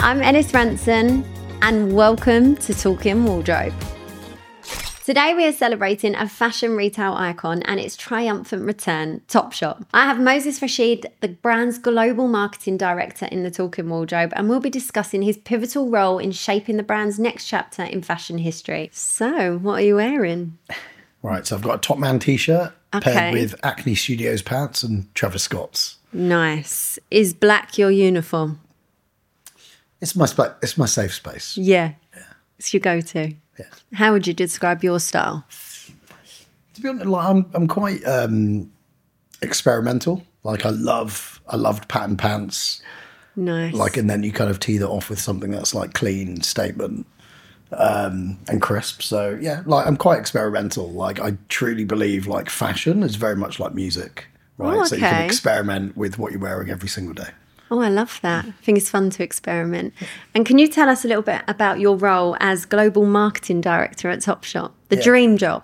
I'm Ellis Ranson, and welcome to Talking Wardrobe. Today we are celebrating a fashion retail icon and its triumphant return, Topshop. I have Moses Rashid, the brand's global marketing director in the Talking Wardrobe, and we'll be discussing his pivotal role in shaping the brand's next chapter in fashion history. So, what are you wearing? Right, so I've got a Top Man t-shirt paired with Acne Studios pants and Travis Scott's. Nice. Is black your uniform? It's my safe space. Yeah. It's your go-to. Yeah. How would you describe your style? To be honest, like, I'm quite experimental. Like I loved pattern pants. Nice. Like, and then you kind of tee that off with something that's like clean, statement, and crisp. So yeah, like I'm quite experimental. Like I truly believe like fashion is very much like music, right? Oh, okay. So you can experiment with what you're wearing every single day. Oh, I love that. I think it's fun to experiment. And can you tell us a little bit about your role as Global Marketing Director at Topshop? The dream job.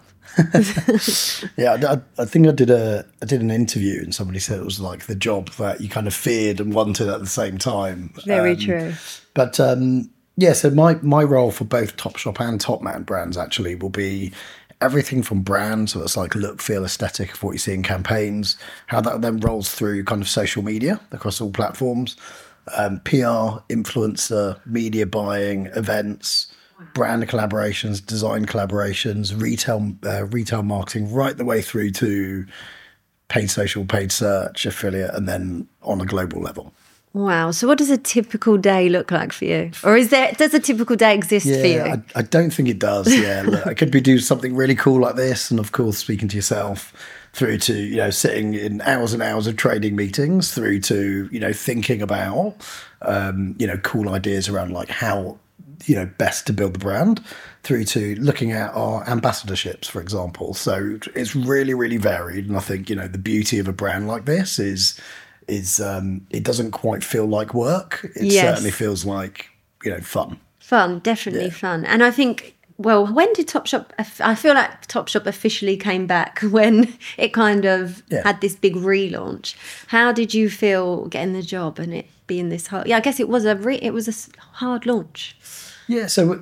Yeah, I think I did an interview and somebody said it was like the job that you kind of feared and wanted at the same time. Very true. But yeah, so my role for both Topshop and Topman brands actually will be everything from brand, so it's like look, feel, aesthetic of what you see in campaigns, how that then rolls through kind of social media across all platforms, PR, influencer, media buying, events, brand collaborations, design collaborations, retail marketing, right the way through to paid social, paid search, affiliate, and then on a global level. Wow. So what does a typical day look like for you? Or does a typical day exist for you? I don't think it does. Yeah. Look, I could be doing something really cool like this. And of course, speaking to yourself through to, you know, sitting in hours and hours of trading meetings through to, you know, thinking about, you know, cool ideas around like how, you know, best to build the brand through to looking at our ambassadorships, for example. So it's really, really varied. And I think, you know, the beauty of a brand like this is it doesn't quite feel like work. It certainly feels like, you know, fun. Fun, definitely fun. And I think, well, when did Topshop, I feel like Topshop officially came back when it kind of had this big relaunch. How did you feel getting the job and it being this hard? Yeah, I guess it was a hard launch. Yeah, so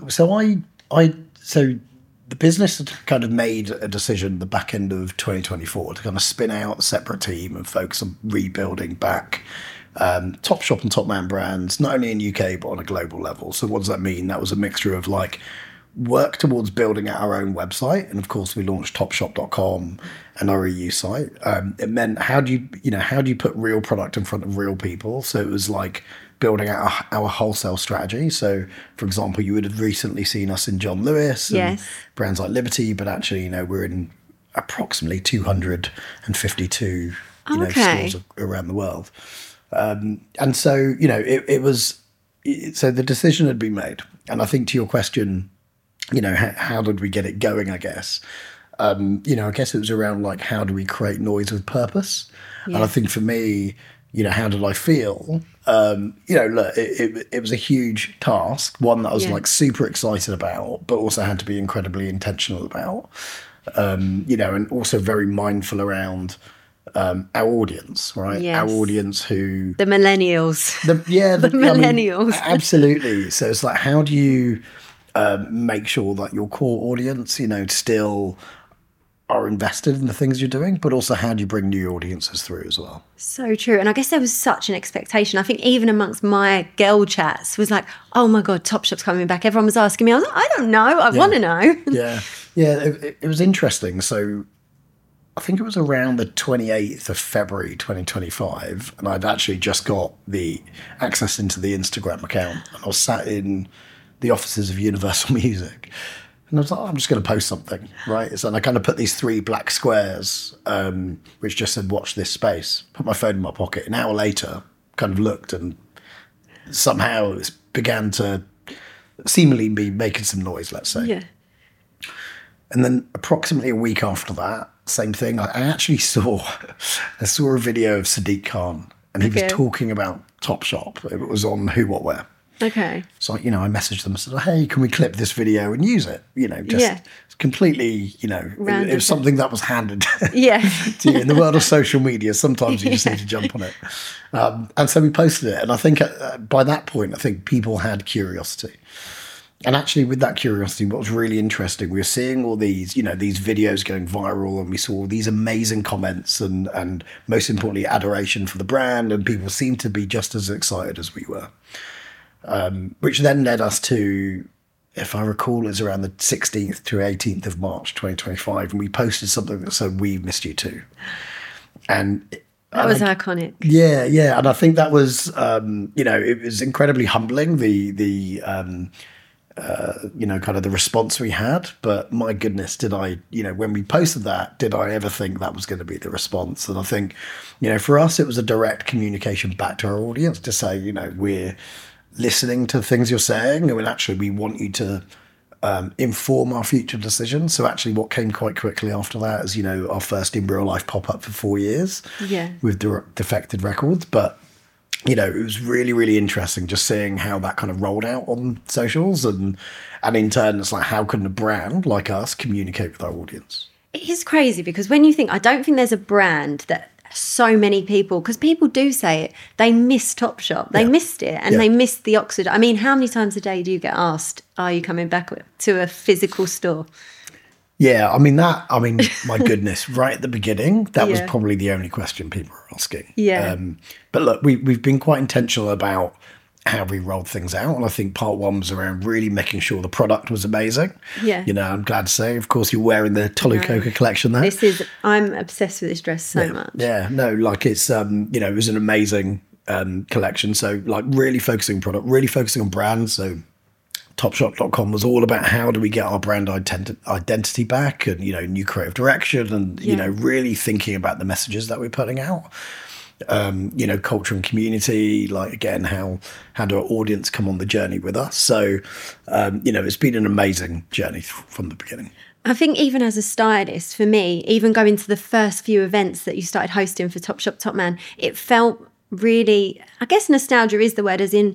the business had kind of made a decision the back end of 2024 to kind of spin out a separate team and focus on rebuilding back Topshop and Topman brands, not only in UK, but on a global level. So what does that mean? That was a mixture of like work towards building out our own website. And of course, we launched topshop.com and our EU site. It meant how do you put real product in front of real people? So it was like building out our wholesale strategy. So, for example, you would have recently seen us in John Lewis and brands like Liberty, but actually, you know, we're in approximately 252 stores around the world. And so, you know, it was, so the decision had been made. And I think to your question, you know, how did we get it going, I guess? You know, I guess it was around like, how do we create noise with purpose? Yeah. And I think for me, you know, how did I feel? You know, look, it was a huge task, one that I was like super excited about, but also had to be incredibly intentional about, you know, and also very mindful around our audience, right? Yes. Our audience who... The millennials. The millennials. I mean, absolutely. So it's like, how do you make sure that your core audience, you know, still are invested in the things you're doing, but also how do you bring new audiences through as well? So true. And I guess there was such an expectation. I think even amongst my girl chats was like, oh my God, Topshop's coming back. Everyone was asking me. I was like, I don't know. I want to know. Yeah. It was interesting. So I think it was around the 28th of February 2025, and I'd actually just got the access into the Instagram account, and I was sat in the offices of Universal Music. And I was like, I'm just going to post something, right? So, and I kind of put these 3 black squares, which just said, watch this space. Put my phone in my pocket. An hour later, kind of looked and somehow it began to seemingly be making some noise, let's say. Yeah. And then approximately a week after that, same thing. I actually saw a video of Sadiq Khan, and he was talking about Topshop. It was on Who What Wear. Okay. So, you know, I messaged them and said, hey, can we clip this video and use it? You know, just completely, you know, it was something that was handed to you. In the world of social media. Sometimes you just need to jump on it. And so we posted it. And I think by that point, I think people had curiosity. And actually with that curiosity, what was really interesting, we were seeing all these, you know, these videos going viral, and we saw these amazing comments and most importantly, adoration for the brand. And people seemed to be just as excited as we were. Which then led us to, if I recall, it's around the 16th to 18th of March 2025, and we posted something that said, "We missed you too." And that was iconic. Yeah. And I think that was, you know, it was incredibly humbling, you know, kind of the response we had. But my goodness, did I, you know, when we posted that, did I ever think that was going to be the response? And I think, you know, for us, it was a direct communication back to our audience to say, you know, we're listening to things you're saying, and actually we want you to inform our future decisions. So actually what came quite quickly after that is, you know, our first in real life pop-up for 4 years with Defected Records. But, you know, it was really, really interesting just seeing how that kind of rolled out on socials. And in turn, it's like, how can a brand like us communicate with our audience? It is crazy because when you think, I don't think there's a brand that so many people, because people do say it, they miss Topshop. They missed it, and they missed the Oxford. I mean, how many times a day do you get asked, are you coming back to a physical store? Yeah, I mean, my goodness, right at the beginning, that was probably the only question people were asking. Yeah. But look, we've been quite intentional about how we rolled things out. And I think part one was around really making sure the product was amazing. Yeah. You know, I'm glad to say, of course, you're wearing the Tolu Coca collection there. I'm obsessed with this dress so much. Yeah, no, like it's, you know, it was an amazing collection. So like really focusing on product, really focusing on brands. So Topshop.com was all about how do we get our brand identity back, and, you know, new creative direction, and, you know, really thinking about the messages that we're putting out. You know, culture and community, like, again, how do our audience come on the journey with us? So, you know, it's been an amazing journey from the beginning. I think even as a stylist, for me, even going to the first few events that you started hosting for Topshop Topman, it felt really, I guess nostalgia is the word, as in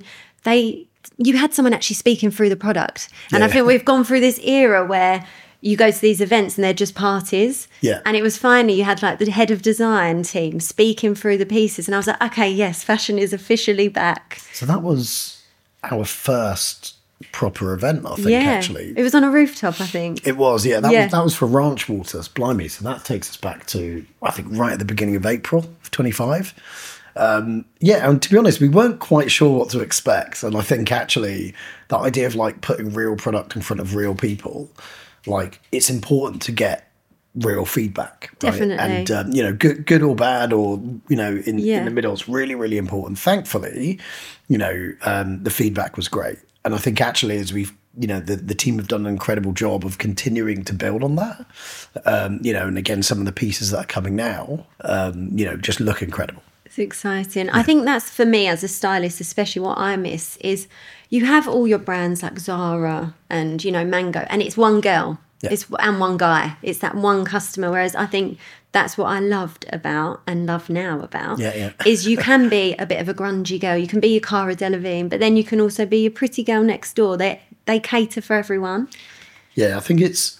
you had someone actually speaking through the product. And I think we've gone through this era where you go to these events and they're just parties. Yeah. And it was finally, you had like the head of design team speaking through the pieces. And I was like, okay, yes, fashion is officially back. So that was our first proper event, I think, actually. It was on a rooftop, I think. It was, that was for Ranch Waters, blimey. So that takes us back to, I think, right at the beginning of April of 25. And to be honest, we weren't quite sure what to expect. And I think actually the idea of like putting real product in front of real people, like, it's important to get real feedback, right? Definitely. And you know, good or bad, or, you know, in the middle, it's really, really important. Thankfully, you know, the feedback was great. And I think actually, as we've, you know, the team have done an incredible job of continuing to build on that. You know, and again, some of the pieces that are coming now, you know, just look incredible. It's exciting. I think that's, for me as a stylist, especially what I miss is you have all your brands like Zara and, you know, Mango, and it's one girl and one guy. It's that one customer. Whereas I think that's what I loved about and love now about is you can be a bit of a grungy girl. You can be your Cara Delevingne, but then you can also be your pretty girl next door. They cater for everyone. Yeah, I think it's,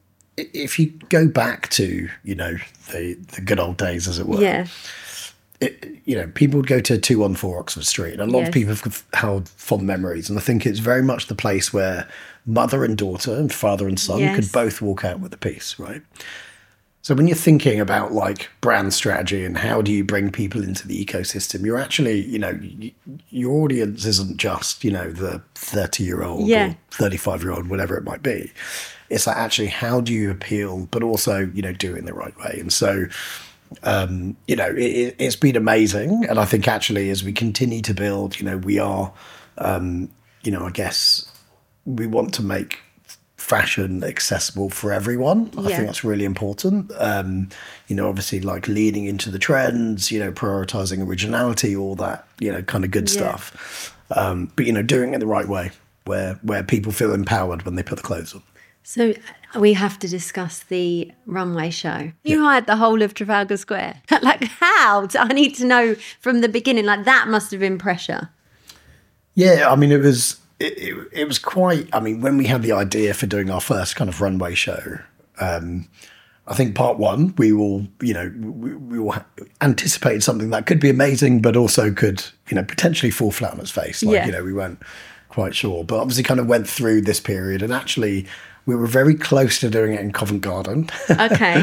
if you go back to, you know, the good old days, as it were. Yeah. You know, people would go to 214 Oxford Street, and a lot of people have held fond memories. And I think it's very much the place where mother and daughter and father and son could both walk out with a piece, right? So when you're thinking about like brand strategy and how do you bring people into the ecosystem, you're actually, you know, your audience isn't just, you know, the 30-year-old or 35-year-old, whatever it might be. It's like, actually, how do you appeal, but also, you know, do it in the right way? And so, you know, it's been amazing. And I think actually as we continue to build, you know, we are, you know, I guess we want to make fashion accessible for everyone. I think that's really important. You know, obviously like leading into the trends, you know, prioritizing originality, all that, you know, kind of good stuff. But, you know, doing it in the right way where people feel empowered when they put the clothes on. So we have to discuss the runway show. You hired the whole of Trafalgar Square. Like, how? I need to know from the beginning. Like, that must have been pressure. Yeah, I mean, it was quite. I mean, when we had the idea for doing our first kind of runway show, I think part one we will, we will anticipate something that could be amazing, but also could, potentially fall flat on its face. Like, we weren't quite sure, but obviously kind of went through this period, and actually we were very close to doing it in Covent Garden. Okay.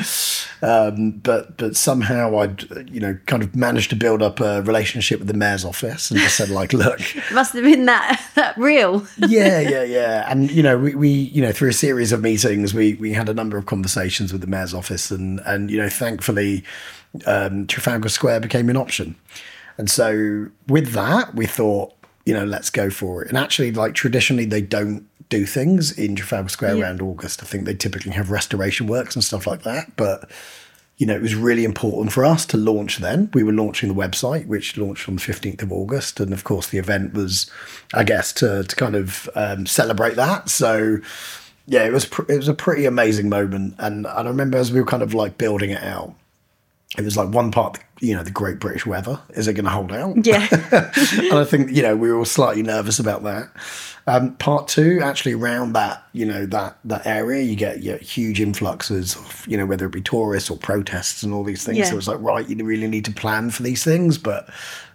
But somehow I'd, kind of managed to build up a relationship with the mayor's office and just said, like, look. Must have been that real. Yeah. And, we through a series of meetings, we had a number of conversations with the mayor's office and thankfully, Trafalgar Square became an option. And so with that, we thought, let's go for it. And actually, like, traditionally, they don't do things in Trafalgar Square around August. I think they typically have restoration works and stuff like that. But, it was really important for us to launch then. We were launching the website, which launched on the 15th of August. And of course, the event was, I guess, to kind of celebrate that. So, yeah, it was a pretty amazing moment. And I remember as we were kind of like building it out, it was like one part, the great British weather. Is it going to hold out? Yeah. And I think, we were all slightly nervous about that. Part two, actually around that, that area, you get huge influxes of, whether it be tourists or protests and all these things. Yeah. So it's like, right, you really need to plan for these things. But,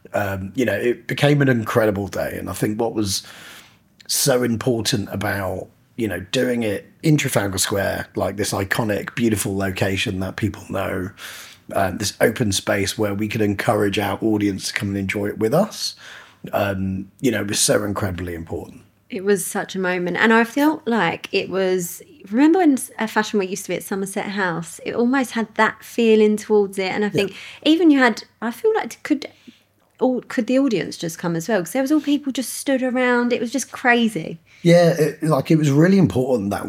it became an incredible day. And I think what was so important about, doing it in Trafalgar Square, like this iconic, beautiful location that people know, this open space where we could encourage our audience to come and enjoy it with us, was so incredibly important. It was such a moment. And I felt like it was, remember when Fashion Week used to be at Somerset House? It almost had that feeling towards it. And I think even I feel like could the audience just come as well? Because there was all people just stood around. It was just crazy. Yeah, it was really important that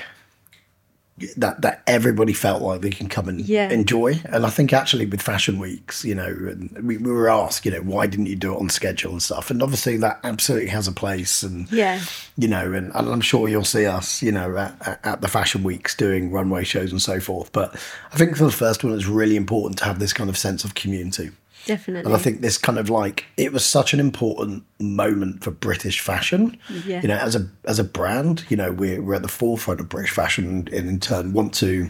that everybody felt like they can come and enjoy. And I think actually with Fashion Weeks, and we were asked, why didn't you do it on schedule and stuff? And obviously that absolutely has a place. And, and I'm sure you'll see us, at the Fashion Weeks doing runway shows and so forth. But I think for the first one, it's really important to have this kind of sense of community. Definitely. And I think this kind of it was such an important moment for British fashion. Yeah. As a brand, we're at the forefront of British fashion and in turn want to,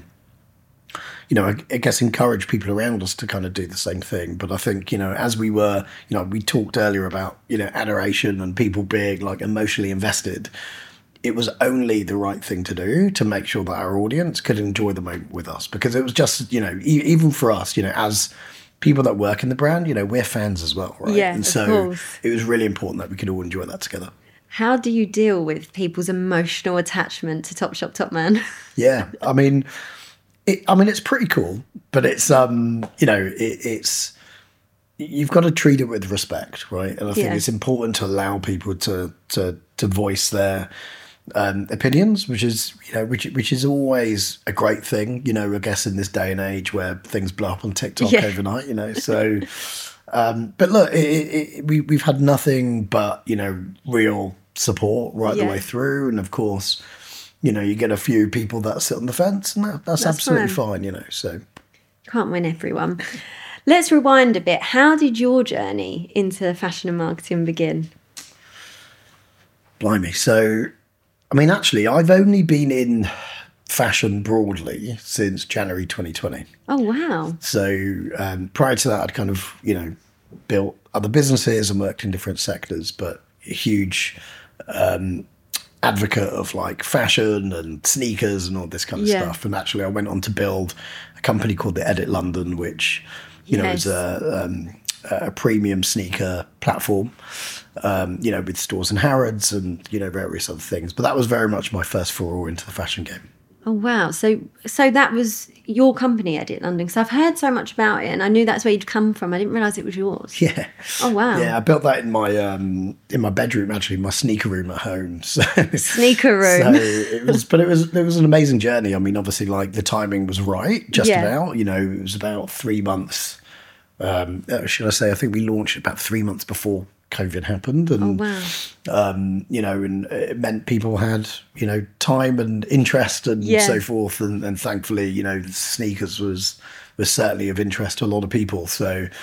I guess encourage people around us to kind of do the same thing. But I think, as we were, we talked earlier about, adoration and people being like emotionally invested. It was only the right thing to do to make sure that our audience could enjoy the moment with us, because it was just, even for us, as people that work in the brand, we're fans as well, right? Yeah, and so of course. It was really important that we could all enjoy that together. How do you deal with people's emotional attachment to Topshop Topman? Yeah, I mean, it's pretty cool, but it's it's you've got to treat it with respect, right? And I think it's important to allow people to voice their opinions, which is which is always a great thing, I guess in this day and age where things blow up on TikTok overnight, so but look, we've had nothing but real support right the way through, and of course you get a few people that sit on the fence, and that's absolutely fine, so can't win everyone. Let's rewind a bit. How did your journey into fashion and marketing begin? Blimey. So I mean, actually, I've only been in fashion broadly since January 2020. Oh, wow. So prior to that, I'd kind of, built other businesses and worked in different sectors, but a huge advocate of like fashion and sneakers and all this kind of stuff. And actually, I went on to build a company called the Edit London, which, is a premium sneaker platform. With stores in Harrods and, various other things. But that was very much my first foray into the fashion game. Oh, wow. So that was your company, Edit London? Because I've heard so much about it and I knew that's where you'd come from. I didn't realise it was yours. Yeah. Oh, wow. Yeah, I built that in my bedroom, actually, my sneaker room at home. So, sneaker room. So it was an amazing journey. I mean, obviously, like the timing was right, just about. It was about 3 months. Should I say, I think we launched about 3 months before COVID happened, and and it meant people had time and interest and so forth, and thankfully sneakers was certainly of interest to a lot of people. So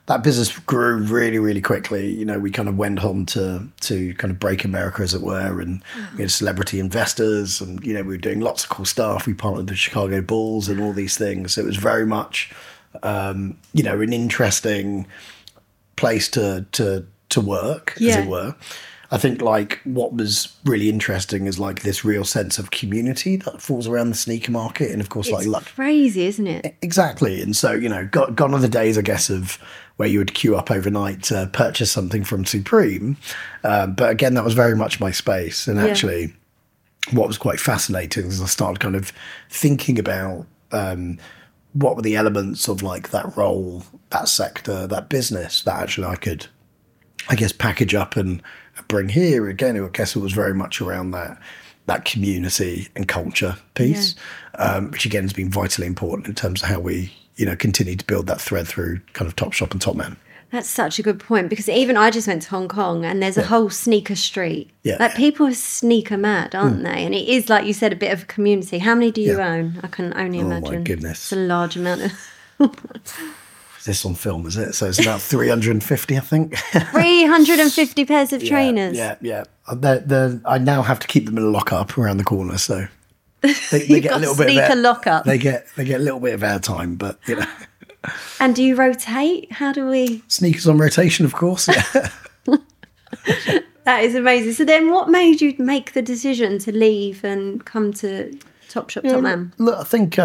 that business grew really, really quickly. You know, we kind of went on to kind of break America, as it were, and we had celebrity investors, and you know, we were doing lots of cool stuff. We partnered with the Chicago Bulls and all these things. So it was very much, you know, an interesting place to work, as it were. I think like what was really interesting is like this real sense of community that falls around the sneaker market, and of course, it's crazy, isn't it? Exactly. And so, you know, gone are the days, I guess, of where you would queue up overnight to purchase something from Supreme. But again, that was very much my space. And actually, what was quite fascinating is I started kind of thinking about what were the elements of like that role, that sector, that business that actually I could, I guess, package up and bring here. Again, I guess it was very much around that community and culture piece, which again has been vitally important in terms of how we, you know, continue to build that thread through kind of Topshop and Topman. That's such a good point, because even I just went to Hong Kong and there's a whole sneaker street. Yeah. Like people are sneaker mad, aren't they? And it is, like you said, a bit of a community. How many do you own? I can only imagine. Oh my goodness. It's a large amount of... This on film, is it? So it's about 350, I think. 350 pairs of trainers. Yeah. I now have to keep them in a lockup around the corner, so they get a little bit of sneaker lockup. They get a little bit of airtime, but you know. And do you rotate? How do we? Sneakers on rotation, of course. Yeah. That is amazing. So then, what made you make the decision to leave and come to Topshop Topman? Look, I think.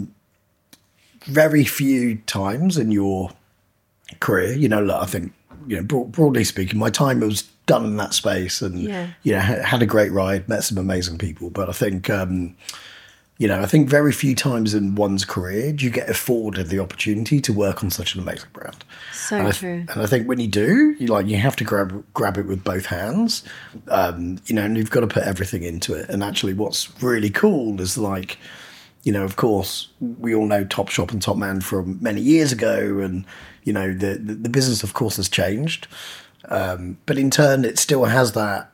Very few times in your career, you know, look, I think, you know, broadly speaking, my time was done in that space, and you know, had a great ride, met some amazing people. But I think, you know, I think very few times in one's career do you get afforded the opportunity to work on such an amazing brand. So true. And I think when you do, you have to grab it with both hands, you know, and you've got to put everything into it. And actually, what's really cool is like, you know, of course, we all know Topshop and Topman from many years ago, and you know the business, of course, has changed, but in turn, it still has that,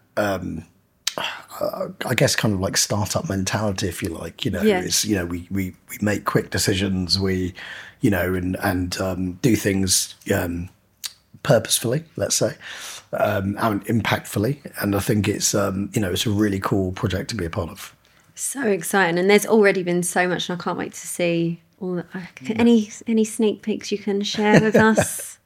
I guess, kind of like startup mentality, if you like. You know, it's, you know, we make quick decisions, we, you know, and do things purposefully, let's say, and impactfully, and I think it's you know, it's a really cool project to be a part of. So exciting, and there's already been so much, and I can't wait to see all that. Any sneak peeks you can share with us?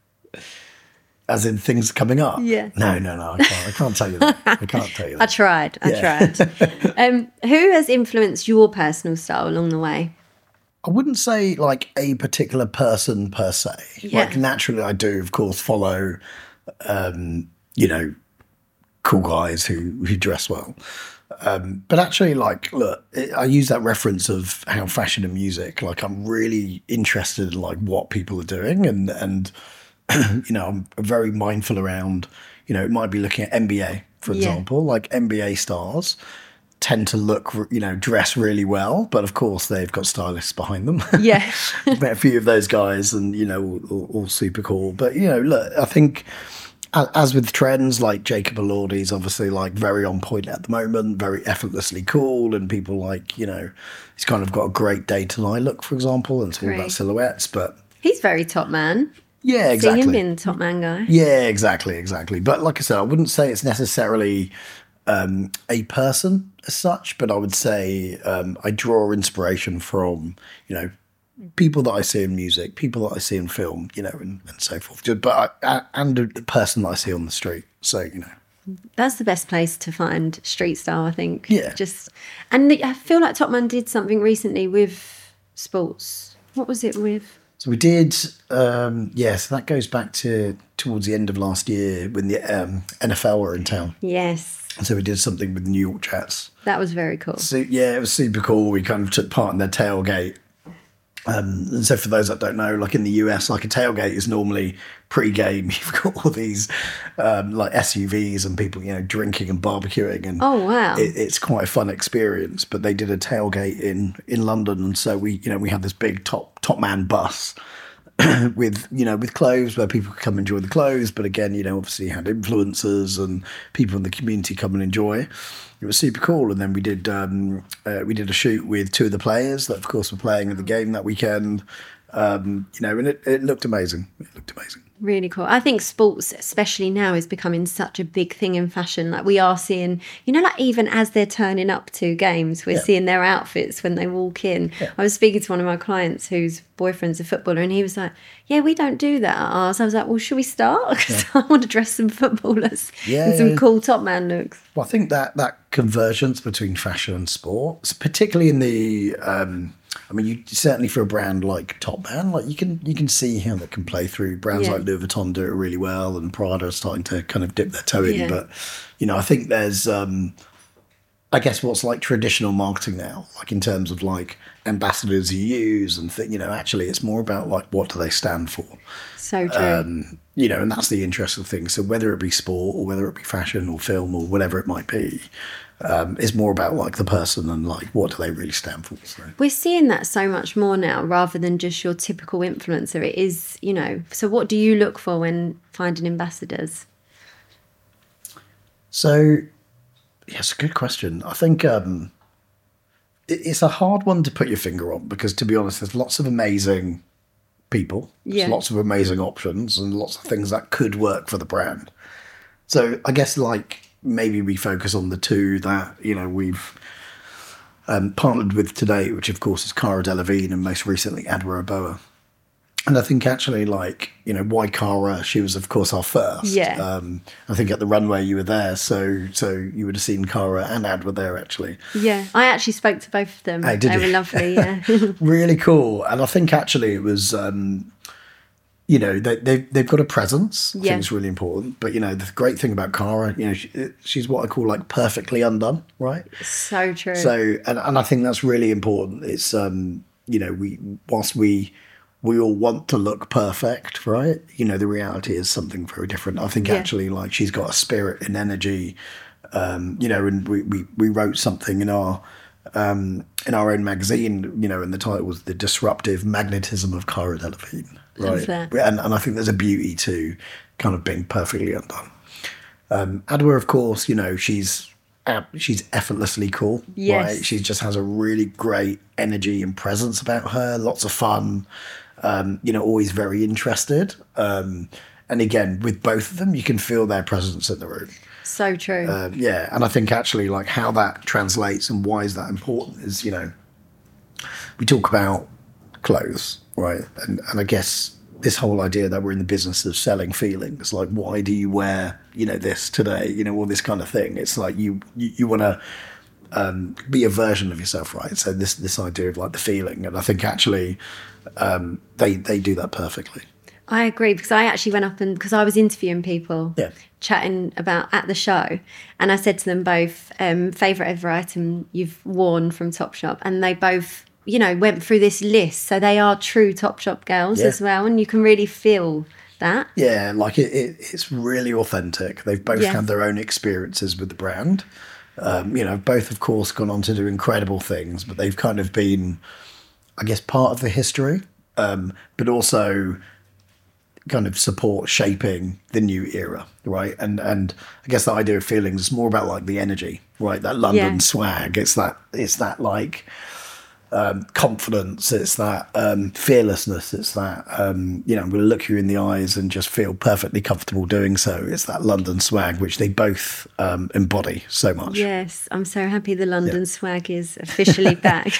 As in things coming up? Yeah. No, I can't tell you that. I can't tell you that. I tried. Who has influenced your personal style along the way? I wouldn't say like a particular person per se. Yeah. Like naturally, I do, of course, follow, you know, cool guys who dress well. But actually, like, look, I use that reference of how fashion and music, like, I'm really interested in like what people are doing, and you know, I'm very mindful around, you know, it might be looking at NBA, for example, like NBA stars tend to look, you know, dress really well, but of course they've got stylists behind them. Yeah. Met a few of those guys, and you know, all super cool. But you know, look, I think, as with trends, like Jacob Elordi's obviously like very on point at the moment, very effortlessly cool, and people like, you know, he's kind of got a great day to night look, for example, and it's all about silhouettes. But he's very Topman. Yeah, exactly. See him being the Topman guy. Yeah, exactly. But like I said, I wouldn't say it's necessarily a person as such, but I would say I draw inspiration from, you know, people that I see in music, people that I see in film, you know, and so forth. But and the person that I see on the street. So, you know. That's the best place to find street style, I think. Yeah. And I feel like Topman did something recently with sports. What was it with? So we did, so that goes back towards the end of last year when the NFL were in town. Yes. And so we did something with the New York Jets. That was very cool. So, yeah, it was super cool. We kind of took part in their tailgate. And so for those that don't know, like in the US, like a tailgate is normally pre-game. You've got all these like SUVs and people, you know, drinking and barbecuing. And oh, wow. It's quite a fun experience. But they did a tailgate in London. And so we had this big Topman bus with clothes where people could come enjoy the clothes. But again, you know, obviously you had influencers and people in the community come and enjoy. It was super cool. And then we did a shoot with two of the players that, of course, were playing at the game that weekend. And it looked amazing. It looked amazing. Really cool. I think sports, especially now, is becoming such a big thing in fashion. Like we are seeing, like even as they're turning up to games, we're seeing their outfits when they walk in. Yeah. I was speaking to one of my clients whose boyfriend's a footballer, and he was like, "Yeah, we don't do that at ours." I was like, "Well, should we start? Because I want to dress some footballers in some cool top man looks." Well, I think that convergence between fashion and sports, particularly in the you certainly for a brand like Topman, like you can see how that can play through. Brands like Louis Vuitton do it really well, and Prada are starting to kind of dip their toe in. But I think there's I guess what's like traditional marketing now, like in terms of like ambassadors you use and actually it's more about like what do they stand for. So true. And that's the interesting thing. So whether it be sport or whether it be fashion or film or whatever it might be, it's more about like the person and like what do they really stand for. So. We're seeing that so much more now rather than just your typical influencer. It is, so what do you look for when finding ambassadors? So, it's a good question. I think it's a hard one to put your finger on because, to be honest, there's lots of amazing people, there's lots of amazing options and lots of things that could work for the brand. So I guess like maybe we focus on the two that, we've partnered with today, which of course is Cara Delevingne and most recently Adwoa Aboah. And I think actually like, why Cara? She was of course our first. Yeah. I think at the runway you were there, so you would have seen Cara and Adwoa there actually. Yeah, I actually spoke to both of them. Hey, did they you? were lovely, yeah. Really cool. And I think actually it was, they've got a presence. I think it's really important. But, the great thing about Cara, she's what I call like perfectly undone, right? So true. So, and I think that's really important. It's, whilst we all want to look perfect, right? The reality is something very different. I think actually like she's got a spirit and energy, and we wrote something in our own magazine, and the title was The Disruptive Magnetism of Cara Delevingne, right? And I think there's a beauty to kind of being perfectly undone. Adwoa, of course, she's effortlessly cool, right? She just has a really great energy and presence about her, lots of fun, always very interested. And again, with both of them, you can feel their presence in the room. So true. And I think actually like how that translates and why is that important is, we talk about clothes, right? And I guess this whole idea that we're in the business of selling feelings, like why do you wear, this today, all this kind of thing. It's like you want to be a version of yourself, right? So this idea of like the feeling, and I think actually they do that perfectly. I agree because I actually went up and because I was interviewing people, chatting about at the show, and I said to them both, favourite ever item you've worn from Topshop, and they both, went through this list. So they are true Topshop girls as well, and you can really feel that. Yeah, like it's really authentic. They've both had their own experiences with the brand. Both of course gone on to do incredible things, but they've kind of been, I guess, part of the history, but also kind of support shaping the new era, right? And I guess the idea of feelings is more about like the energy, right? That London swag. It's that like confidence. It's that fearlessness. It's that I'm going to look you in the eyes and just feel perfectly comfortable doing so. It's that London swag which they both embody so much. Yes, I'm so happy the London swag is officially back.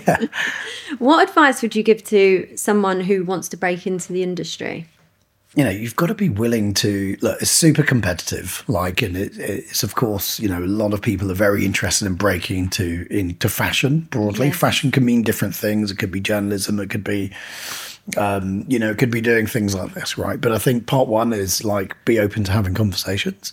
What advice would you give to someone who wants to break into the industry? You've got to be willing to look. It's super competitive, and it's of course, a lot of people are very interested in breaking into fashion broadly. Yes. Fashion can mean different things. It could be journalism. It could be, it could be doing things like this, right? But I think part one is like be open to having conversations.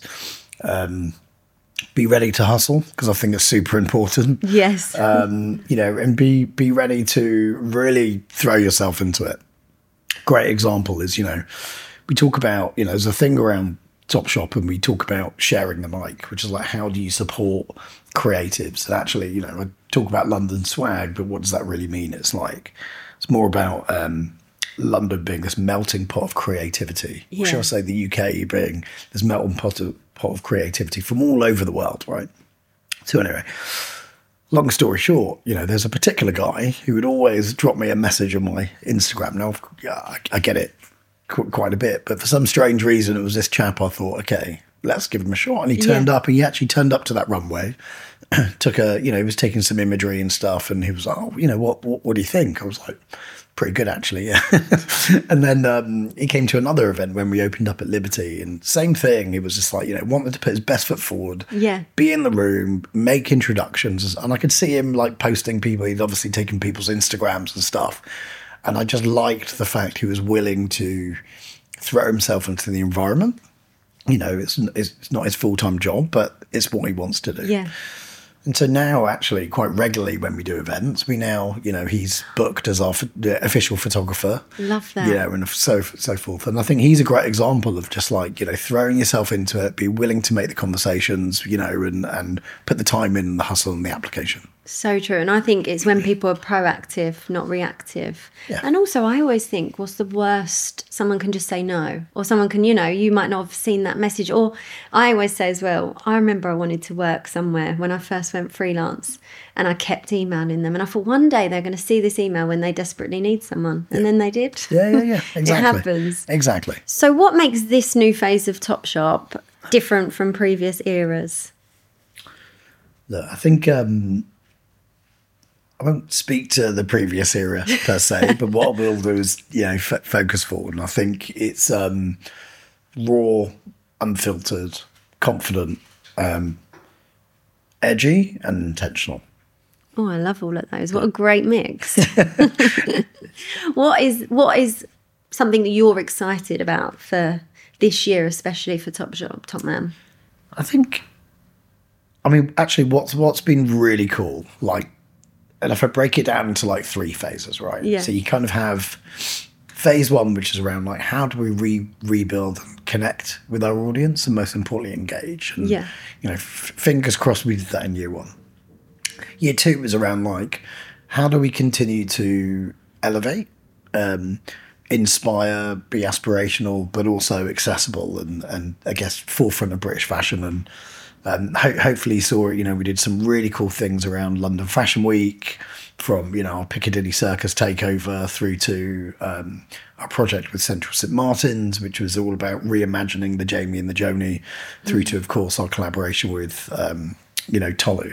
Be ready to hustle because I think it's super important. Yes. And be ready to really throw yourself into it. Great example is, we talk about, there's a thing around Topshop and we talk about sharing the mic, which is like, how do you support creatives? And actually, I talk about London swag, but what does that really mean? It's more about London being this melting pot of creativity. Or shall I say the UK being this melting pot of creativity from all over the world, right? So anyway, long story short, there's a particular guy who would always drop me a message on my Instagram. Now, yeah, I get it quite a bit, but for some strange reason, it was this chap. I thought, okay, let's give him a shot. And he turned up, and he actually turned up to that runway, he was taking some imagery and stuff, and he was like, what do you think? I was like, pretty good, actually, yeah. And then he came to another event when we opened up at Liberty, and same thing. He was just like, wanted to put his best foot forward, be in the room, make introductions. And I could see him like posting people. He'd obviously taken people's Instagrams and stuff. And I just liked the fact he was willing to throw himself into the environment. It's not his full-time job, but it's what he wants to do. Yeah. And so now, actually, quite regularly when we do events, we now, he's booked as our official photographer. Love that. And so forth. And I think he's a great example of just like, throwing yourself into it, be willing to make the conversations, and put the time in, the hustle and the application. So true. And I think it's when people are proactive, not reactive. Yeah. And also, I always think, what's the worst? Someone can just say no. Or someone can, you might not have seen that message. Or I always say as well, I remember I wanted to work somewhere when I first went freelance, and I kept emailing them. And I thought one day they're going to see this email when they desperately need someone. And then they did. Yeah. Exactly. It happens. Exactly. So what makes this new phase of Topshop different from previous eras? Look, I think... I won't speak to the previous era per se, but what we'll do is, focus forward. And I think it's raw, unfiltered, confident, edgy, and intentional. Oh, I love all of those. What a great mix. What is something that you're excited about for this year, especially for Topshop, Topman? Actually, what's been really cool, and if I break it down into like 3 phases, right? Yeah. So you kind of have phase 1, which is around like, how do we rebuild and connect with our audience, and most importantly, engage. And, fingers crossed we did that in year 1. Year 2 was around like, how do we continue to elevate, inspire, be aspirational, but also accessible, and I guess forefront of British fashion. And hopefully you saw, we did some really cool things around London Fashion Week, from, our Piccadilly Circus takeover through to our project with Central St Martin's, which was all about reimagining the Jamie and the Joni, through to, of course, our collaboration with, Tolu.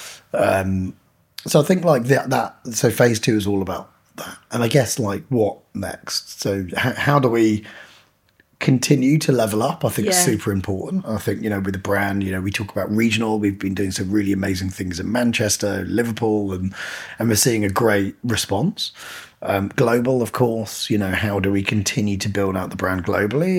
So I think like so phase 2 is all about that. And I guess like what next? So how do we continue to level up? I think it's super important. I think, with the brand, we talk about regional. We've been doing some really amazing things in Manchester, Liverpool, and we're seeing a great response. Global, of course, how do we continue to build out the brand globally,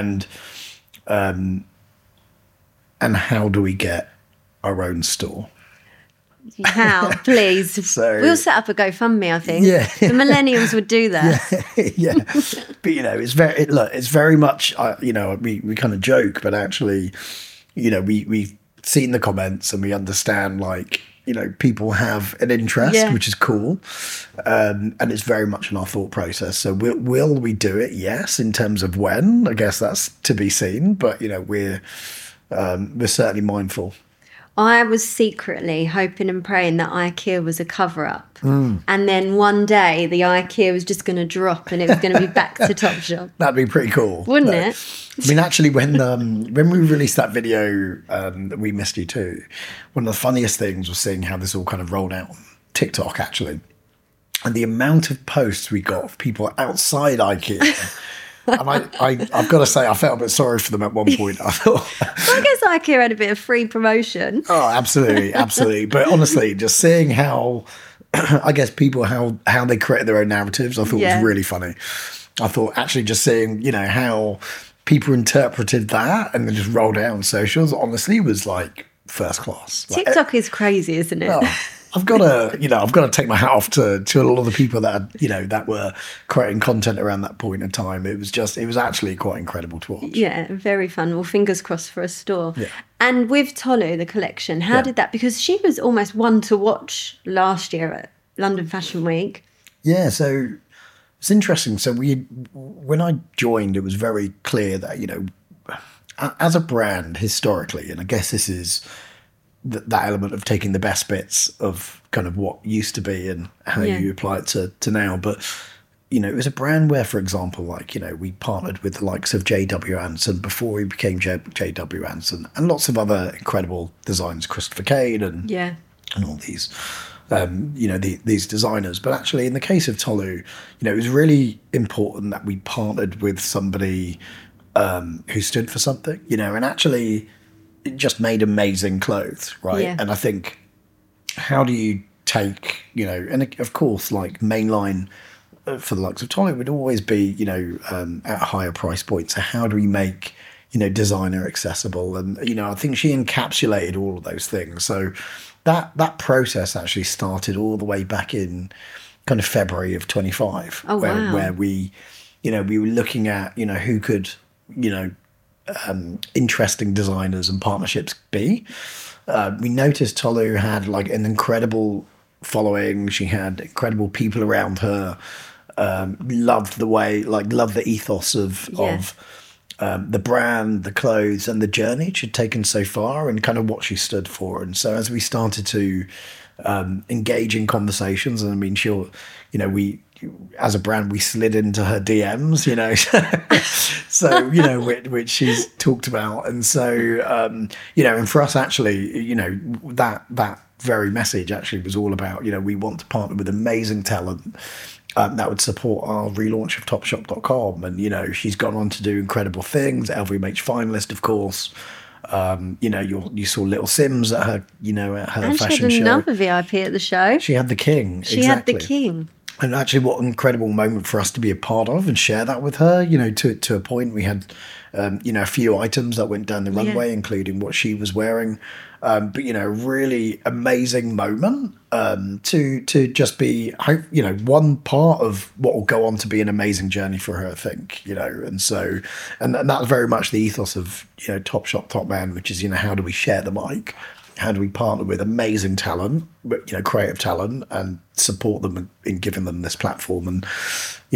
and how do we get our own store? How, please. So, we'll set up a GoFundMe, I think. Yeah. The millennials would do that. Yeah. But, it's very much, we kind of joke, but actually, we've seen the comments and we understand, like, people have an interest, which is cool. And it's very much in our thought process. So will we do it? Yes. In terms of when, I guess that's to be seen. But, we're certainly mindful. I was secretly hoping and praying that IKEA was a cover-up. And then one day the IKEA was just going to drop and it was going to be back to Topshop. That'd be pretty cool. Wouldn't it? Actually, when we released that video, We Missed You Too, one of the funniest things was seeing how this all kind of rolled out on TikTok, actually. And the amount of posts we got of people outside IKEA. And I've got to say, I felt a bit sorry for them at one point. I thought, I guess IKEA had a bit of free promotion. Oh, absolutely. But honestly, just seeing how, I guess people, how they created their own narratives, I thought was really funny. I thought actually just seeing, how people interpreted that and then just rolled out on socials, honestly, was like first class. TikTok is crazy, isn't it? Oh, I've got to take my hat off to a lot of the people that that were creating content around that point in time. It was actually quite incredible to watch. Yeah, very fun. Well, fingers crossed for a store. Yeah. And with Tolu, the collection, how did that? Because she was almost one to watch last year at London Fashion Week. Yeah, so it's interesting. So when I joined, it was very clear that as a brand historically, and I guess this is that element of taking the best bits of kind of what used to be and how you apply it to now. But, you know, it was a brand where, for example, like, you know, we partnered with the likes of J.W. Anson before we became J.W. Anson, and lots of other incredible designers, Christopher Kane and all these, you know, these designers. But actually, in the case of Tolu, you know, it was really important that we partnered with somebody who stood for something, you know, and actually it just made amazing clothes, right? And I think, how do you take, you know, and of course, like mainline for the likes of Tolu would always be, you know, at a higher price point. So how do we make, you know, designer accessible? And, you know, I think she encapsulated all of those things. So that process actually started all the way back in kind of February of 25, where we, you know, we were looking at, you know, who could, you know, interesting designers and partnerships be. We noticed Tolu had like an incredible following. She had incredible people around her. Loved the way, like, loved the ethos of the brand, the clothes, and the journey she'd taken so far, and kind of what she stood for. And so as we started to engage in conversations, and I mean, she'll, you know, we, as a brand, we slid into her DMs, you know, so, you know, which she's talked about. And so, you know, and for us, actually, you know, that very message actually was all about, you know, we want to partner with amazing talent that would support our relaunch of Topshop.com. And, you know, she's gone on to do incredible things, LVMH finalist, of course. You know, you saw Little Sims at her, you know, at her fashion show. She had another VIP at the show. She had the king. She had the king. And actually, what an incredible moment for us to be a part of and share that with her. You know, to a point, we had, you know, a few items that went down the runway, including what she was wearing. But, you know, really amazing moment to just be, you know, one part of what will go on to be an amazing journey for her, I think, you know. And so, and that's very much the ethos of, you know, Topshop, Top Man, which is, you know, how do we share the mic? How do we partner with amazing talent, you know, creative talent, and support them in giving them this platform? And, you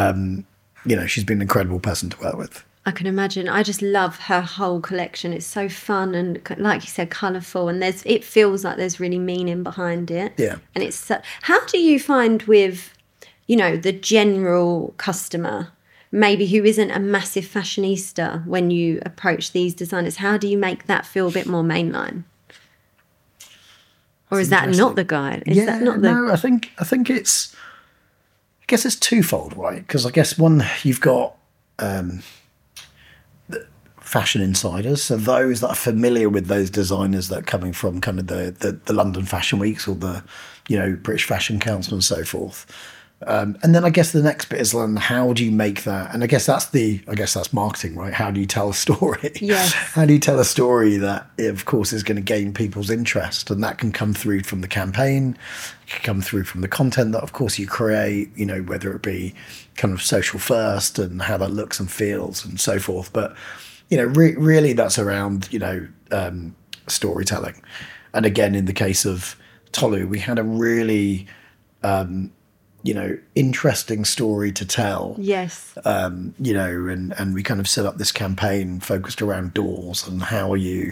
know, she's been an incredible person to work with. I can imagine. I just love her whole collection. It's so fun and, like you said, colourful, and it feels like there's really meaning behind it. Yeah. And it's how do you find with, you know, the general customer, maybe who isn't a massive fashionista, when you approach these designers? How do you make that feel a bit more mainline? Or is that not the guide? Is that not the... No, I think it's, I guess it's twofold, right? Because I guess one, you've got fashion insiders, so those that are familiar with those designers that are coming from kind of the London Fashion Weeks or the, you know, British Fashion Council and so forth. And then I guess the next bit is then how do you make that? And I guess that's marketing, right? How do you tell a story? Yes. How do you tell a story that, of course, is going to gain people's interest? And that can come through from the campaign, it can come through from the content that, of course, you create, you know, whether it be kind of social first and how that looks and feels and so forth. But, you know, really that's around, you know, storytelling. And again, in the case of Tolu, we had a really... you know, interesting story to tell. Yes. You know, and we kind of set up this campaign focused around doors and how you,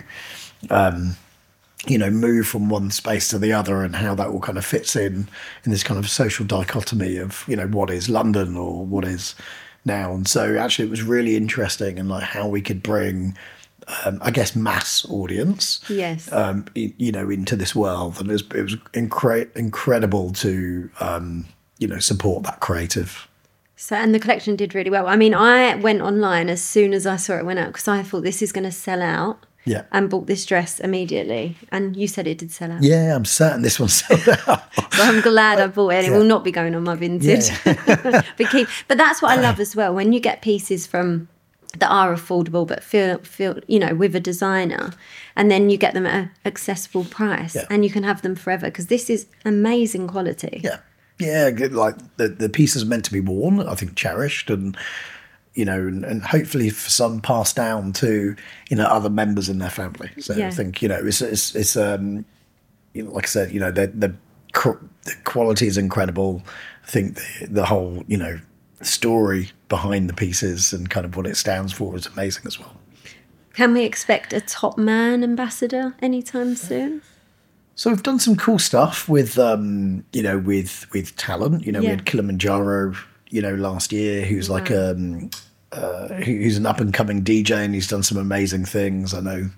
you know, move from one space to the other, and how that all kind of fits in this kind of social dichotomy of, you know, what is London or what is now. And so actually it was really interesting, and like how we could bring, I guess, mass audience, yes, you know, into this world. And it was incredible to, you know, support that creative. So, and the collection did really well. I mean, I went online as soon as I saw it went out, because I thought this is going to sell out. Yeah. And bought this dress immediately. And you said it did sell out. Yeah, I'm certain this one sold out. So I'm glad I bought it. It will not be going on my vintage. Yeah. But that's what I love as well. When you get pieces from that are affordable but feel you know, with a designer, and then you get them at an accessible price, and you can have them forever, because this is amazing quality. Yeah. Yeah, like the piece is meant to be worn, I think cherished, and, you know, and hopefully for some passed down to, you know, other members in their family. So I think, you know, it's you know, like I said, you know, the quality is incredible. I think the whole, you know, story behind the pieces and kind of what it stands for is amazing as well. Can we expect a Top Man ambassador anytime soon? So we've done some cool stuff with, with talent. We had Kilimanjaro, last year, who's like who's an up and coming DJ, and he's done some amazing things. I know,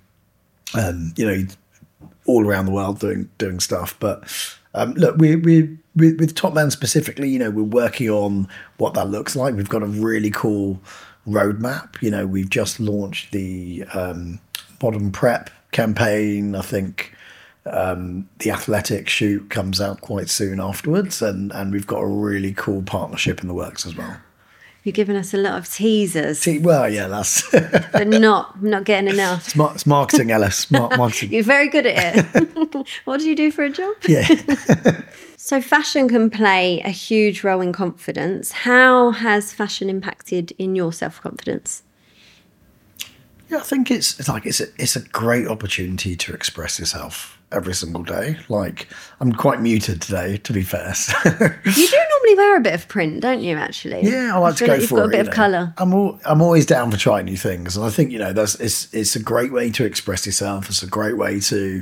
all around the world doing stuff. But look, we with Top Man specifically, we're working on what that looks like. We've got a really cool roadmap. We've just launched the Modern Prep campaign. I think the Athletic shoot comes out quite soon afterwards, and we've got a really cool partnership in the works as well. You're giving us a lot of teasers. Well, yeah, that's... but not getting enough. It's marketing, Ellis. Marketing. You're very good at it. What do you do for a job? Yeah. So fashion can play a huge role in confidence. How has fashion impacted in your self-confidence? Yeah, I think it's a great opportunity to express yourself every single day. Like, I'm quite muted today, to be fair. You do normally wear a bit of print, don't you, actually? Yeah, I like to go like for you've got it. a bit of colour. I'm always down for trying new things. And I think, it's a great way to express yourself. It's a great way to,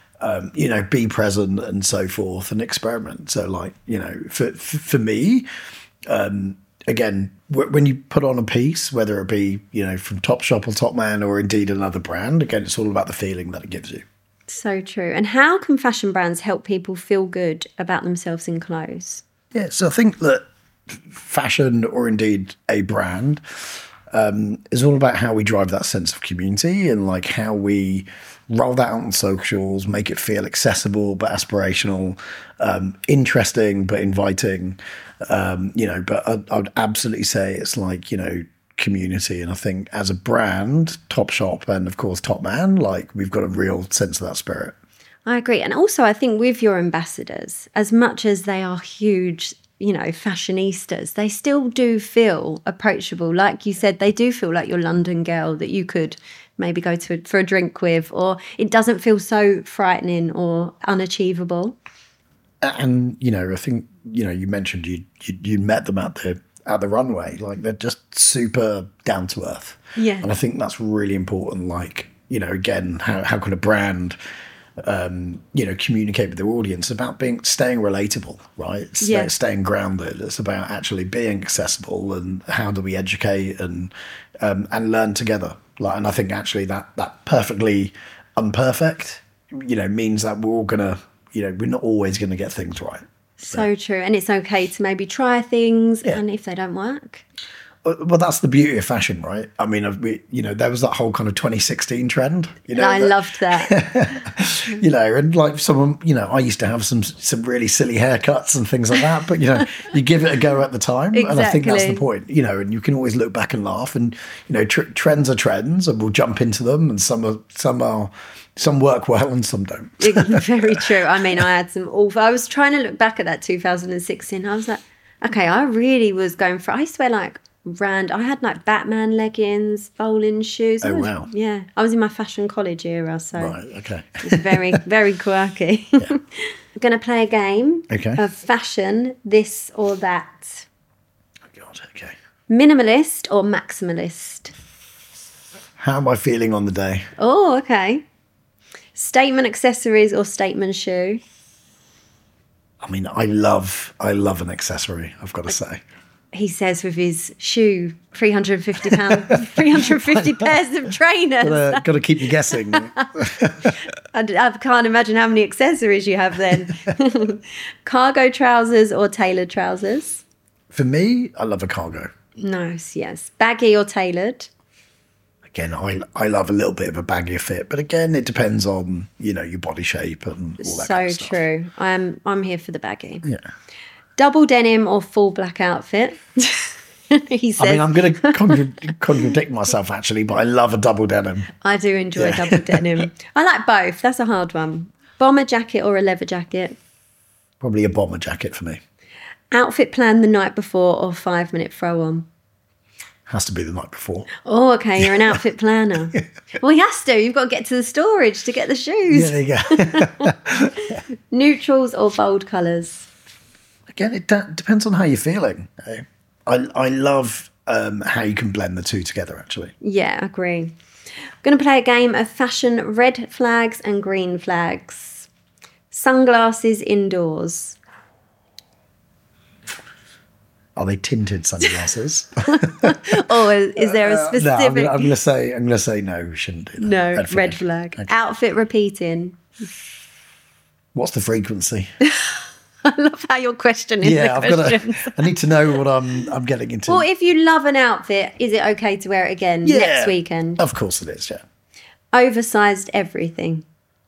be present and so forth and experiment. So, like, for me, again, when you put on a piece, whether it be, from Topshop or Top Man or indeed another brand, again, it's all about the feeling that it gives you. So true. And how can fashion brands help people feel good about themselves in clothes? Yeah, so I think that fashion or indeed a brand is all about how we drive that sense of community and like how we roll that out on socials, make it feel accessible but aspirational, interesting but inviting, but I'd absolutely say it's like, community. And I think as a brand, Topshop and of course Top Man, like we've got a real sense of that spirit. I agree. And also I think with your ambassadors, as much as they are huge, fashionistas, they still do feel approachable. Like you said, they do feel like your London girl that you could maybe go for a drink with, or it doesn't feel so frightening or unachievable. And, I think, you mentioned you met them at the runway. Like they're just super down to earth. Yeah. And I think that's really important. Like, again, how can a brand, communicate with their audience about staying relatable, right? Staying grounded. It's about actually being accessible and how do we educate and learn together. Like, and I think actually that perfectly unperfect, means that we're all gonna, we're not always gonna get things right. So true. And it's okay to maybe try things and if they don't work. Well, that's the beauty of fashion, right? I mean, there was that whole kind of 2016 trend. I loved that. And like someone, I used to have some really silly haircuts and things like that. But, you give it a go at the time. Exactly. And I think that's the point, and you can always look back and laugh. And, trends are trends and we'll jump into them. And some work well and some don't. Very true. I mean, I had some awful... I was trying to look back at that 2016. I was like, okay, I really was going for... I used to wear like... I had like Batman leggings, bowling shoes. Oh, wow. Yeah. I was in my fashion college era, so... Right, okay. It's very, very quirky. Yeah. I'm going to play a game of fashion, this or that. Oh, God, okay. Minimalist or maximalist? How am I feeling on the day? Oh, okay. Statement accessories or statement shoe? I mean, I love an accessory, I've got to say. He says with his shoe, £350, 350 pairs of trainers. Got to keep you guessing. I can't imagine how many accessories you have then. Cargo trousers or tailored trousers? For me, I love a cargo. Nice, yes. Baggy or tailored? Again, I love a little bit of a baggier fit, but again, it depends on, your body shape and all that kind of stuff. So true. I'm here for the baggy. Yeah. Double denim or full black outfit? He says. I mean, I'm going to contradict myself actually, but I love a double denim. I do enjoy double denim. I like both. That's a hard one. Bomber jacket or a leather jacket? Probably a bomber jacket for me. Outfit plan the night before or 5-minute throw on? Has to be the night before. Oh, okay. You're an outfit planner. Well, he has to. You've got to get to the storage to get the shoes. Yeah, there you go. Neutrals or bold colours? Again, it depends on how you're feeling. I love how you can blend the two together, actually. Yeah, I agree. Going to play a game of fashion red flags and green flags. Sunglasses indoors. Are they tinted sunglasses? Or is there a specific? No, I'm going to say no. We shouldn't do that. No, red flag. Okay. Outfit repeating. What's the frequency? I love how you're questioning the questions. I need to know what I'm getting into. Well, if you love an outfit, is it okay to wear it again next weekend? Of course it is, yeah. Oversized everything.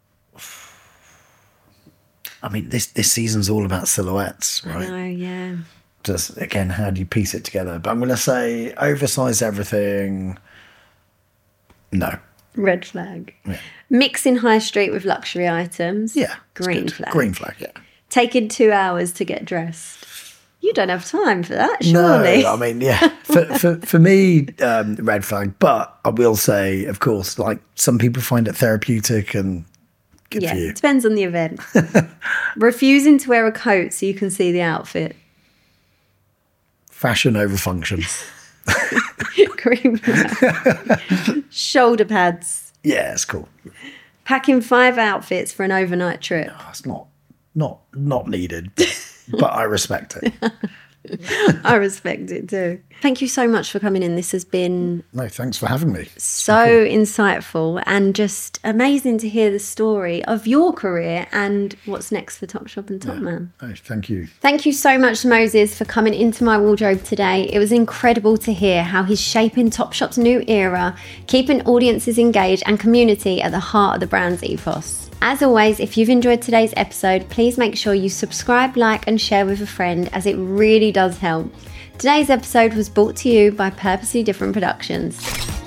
I mean, this season's all about silhouettes, right? I know, yeah. Just, again, how do you piece it together? But I'm going to say oversized everything. No. Red flag. Yeah. Mixing high street with luxury items. Yeah. Green flag. Green flag, yeah. Taking 2 hours to get dressed. You don't have time for that, surely. No, I mean, yeah. For me, red flag. But I will say, of course, like some people find it therapeutic and good for you. It depends on the event. Refusing to wear a coat so you can see the outfit. Fashion over function. Green flag. Shoulder pads. Yeah, it's cool. Packing 5 outfits for an overnight trip. Oh, it's not needed, but I respect it. I respect it too. Thank you so much for coming in. This has been... No, thanks for having me. So insightful and just amazing to hear the story of your career and what's next for Topshop and Topman. Oh, thank you. Thank you so much, Moses, for coming into my wardrobe today. It was incredible to hear how he's shaping Topshop's new era, keeping audiences engaged and community at the heart of the brand's ethos. As always, if you've enjoyed today's episode, please make sure you subscribe, like and share with a friend, as it really does help. Today's episode was brought to you by Purposely Different Productions.